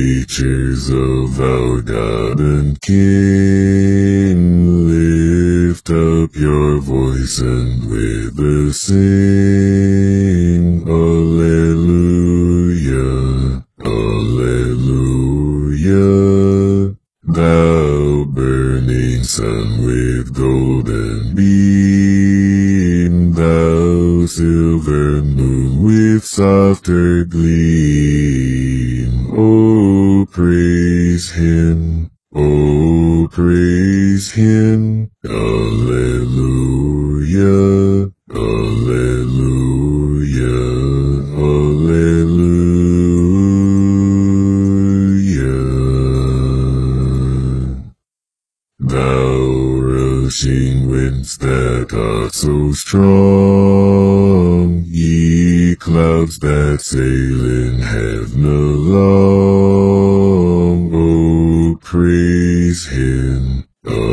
creatures of our God and King, lift up your voice and with us sing. Alleluia, Alleluia. Thou burning sun with golden beam, thou silver moon with softer gleam. Oh, praise him, oh, praise him. Alleluia, Alleluia, Alleluia. Thou rushing winds that are so strong, ye clouds that sail in heaven along, oh, praise him,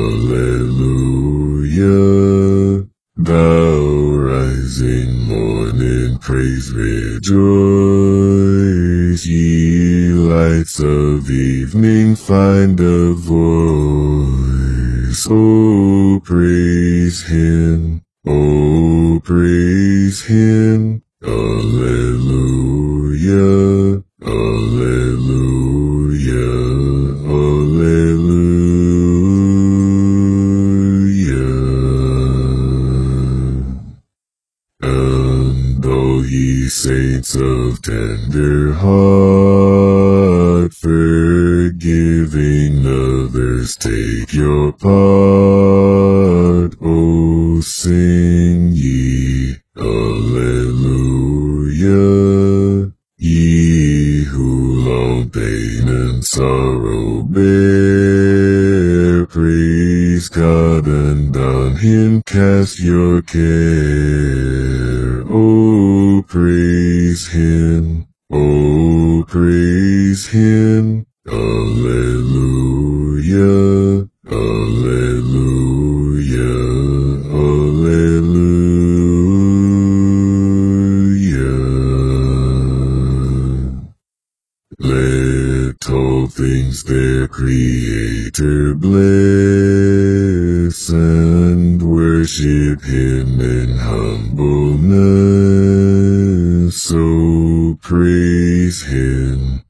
Alleluia. Thou rising morning, praise, rejoice, ye lights of evening, find a voice. Oh, praise him, oh, praise him. Alleluia, Alleluia, Alleluia. And all ye saints of tender heart, forgiving others, take your part. Oh, sing ye, Alleluia. Ye who long pain and sorrow bear, praise God and on him cast your care. Oh, praise him, oh, praise him. Alleluia, Alleluia, Alleluia. Let all things their Creator bless, and worship him in humbleness. So praise him,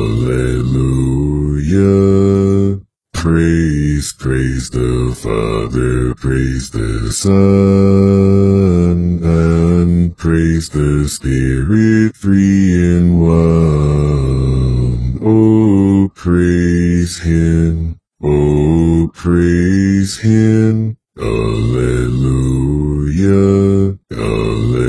Alleluia. Praise, praise the Father, praise the Son, and praise the Spirit, three in one. Oh, praise him, oh, praise him. Alleluia, Alleluia.